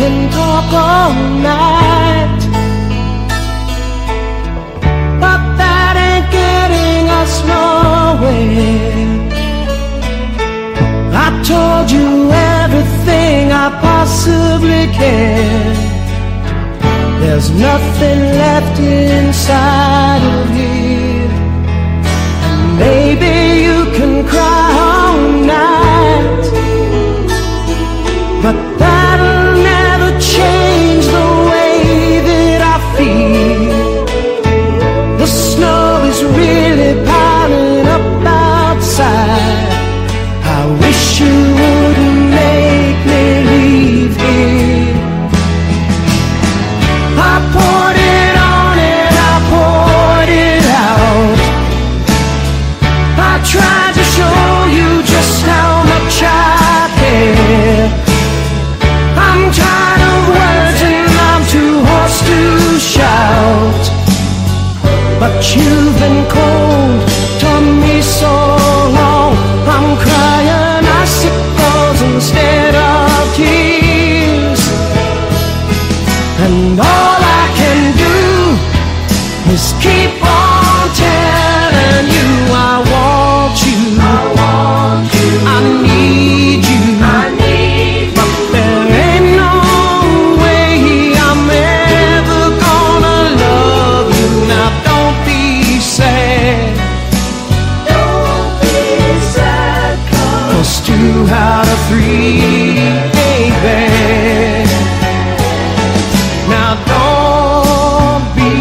can talk all night, but that ain't getting us nowhere. I told you everything I possibly can. There's nothing left inside of here. And maybe you can cry all night, but that'll never change the way that I feel. The snow is really piling up outside. I wish you wouldn't make me leave here. I poured it on and I poured it out. I tried to show you just how much I care. I'm tired of words and I'm too hoarse to shout, but you've been cold to me so long. I'm crying icicles instead of tears, and all I can do is keep on telling you I want you, I need you, but there ain't no way I'm ever gonna love you. Now don't be sad, 'cause 2 out of 3 ain't bad. Now don't be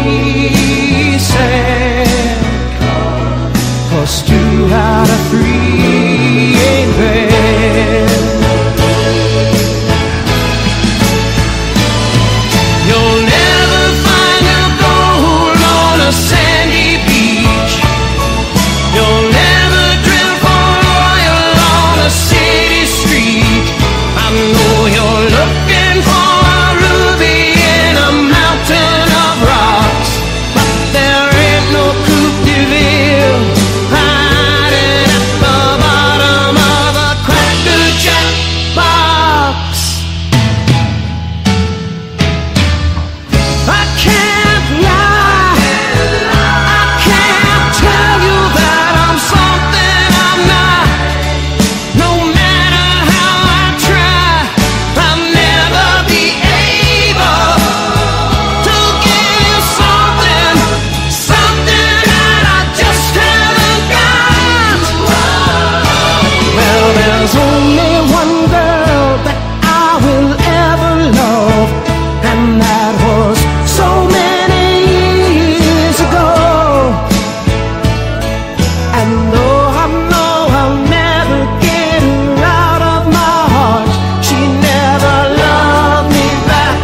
sad, 'cause 2 out of 3 ain't bad. You'll never find a gold on a sandy beach. You'll never drill for oil on a city street. I know you're looking for a ruby in a mountain of rocks, but there ain't no Coupe de Ville hiding at the bottom of a Cracker Jack box. I can't lie, I can't tell you that I'm something I'm not. No matter how I try, I'll never be able to give you something that I just haven't got. Well, there's only one girl that I will ever love, and that was so many years ago. And though I know I'll never get her out of my heart, she never loved me back.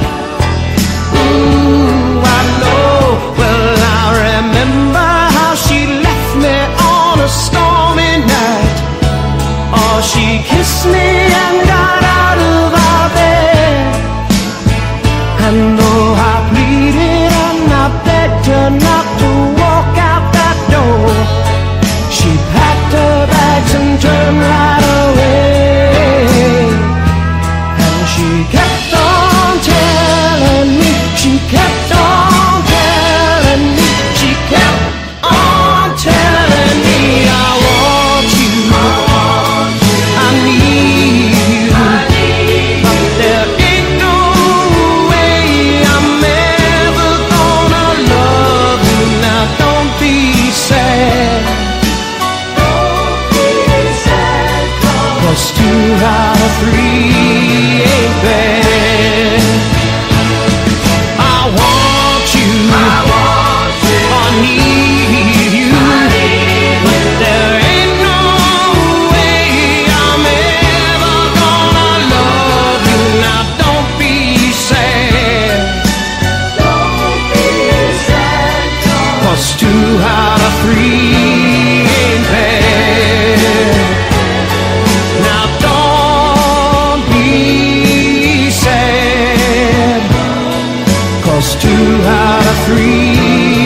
I know. Well, I remember how she left me on a stormy night. Oh, she kissed me and got out of our bed. And though I pleaded and I begged her not to walk out that door, she packed her bags and turned right away. And she kept on telling me, she kept on telling me, she kept on telling me I want you, I need you, but there ain't no way I'm ever gonna love you. Now don't be sad, 'cause 2 out of 3 ain't bad. I want you, I need you, but there ain't no way I'm ever gonna love you. Now don't be sad, 'cause 2 out of 3 ain't bad. Now don't be sad, 'cause 2 out of 3